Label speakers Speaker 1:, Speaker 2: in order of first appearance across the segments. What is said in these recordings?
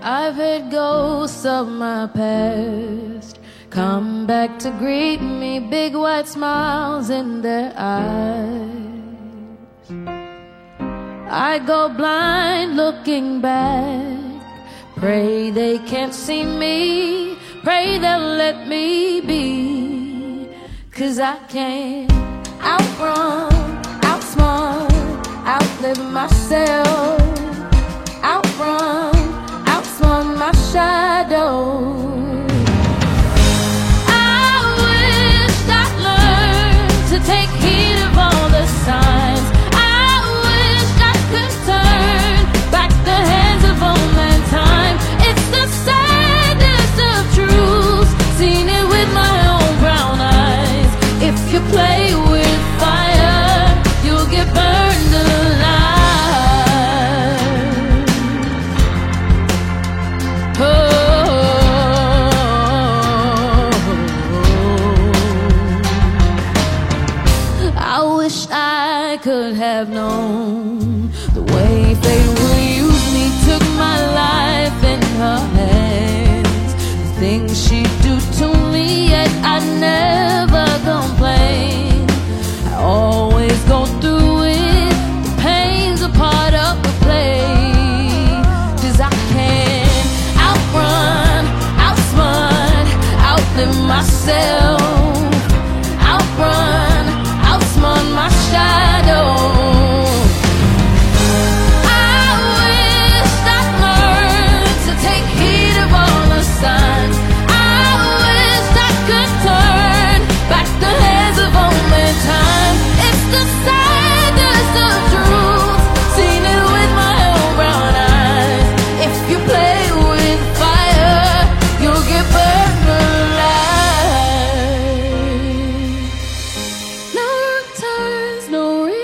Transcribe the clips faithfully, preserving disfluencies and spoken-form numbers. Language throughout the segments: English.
Speaker 1: I've heard ghosts of my past come back to greet me, big white smiles in their eyes. I go blind looking back, pray they can't see me, pray they'll let me be. Cause I can't outrun, outsmart, outlive myself, outrun, outsmart my shadow. I wish I'd learned to take heed of all the signs. I wish I could turn back the hands of old mankind. It's the saddest of truths, seen it with my own brown eyes. If you play with fire, you'll get burned alive. Oh, I wish I could have known the way fate would use me. Took my life in her hands, the things she'd do to me, yet I never complain. I always go through it, the pain's a part of the play. Cause I can't outrun, outsmart, outlive myself, outrun, outsmart my shadow. I wish I'd learned to take heed of all the signs. I wish I could turn back the hands of old mankind. It's the saddest of truths, seen it with my own brown eyes. If you play with fire, you'll get burned alive. No returns, no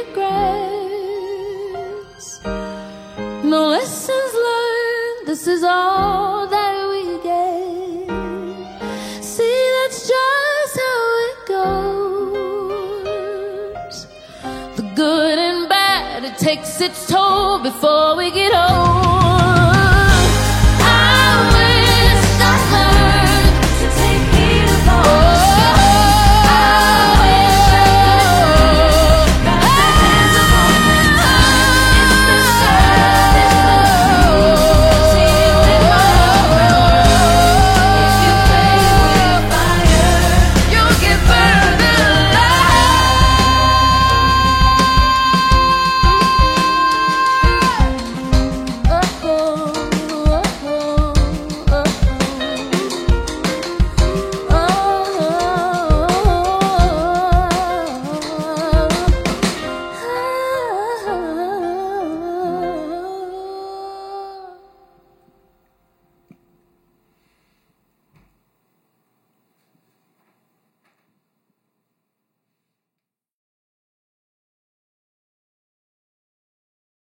Speaker 1: regrets, no lessons learned. This is all that we get. See, that's just how it goes. The good and bad, it takes its toll before we get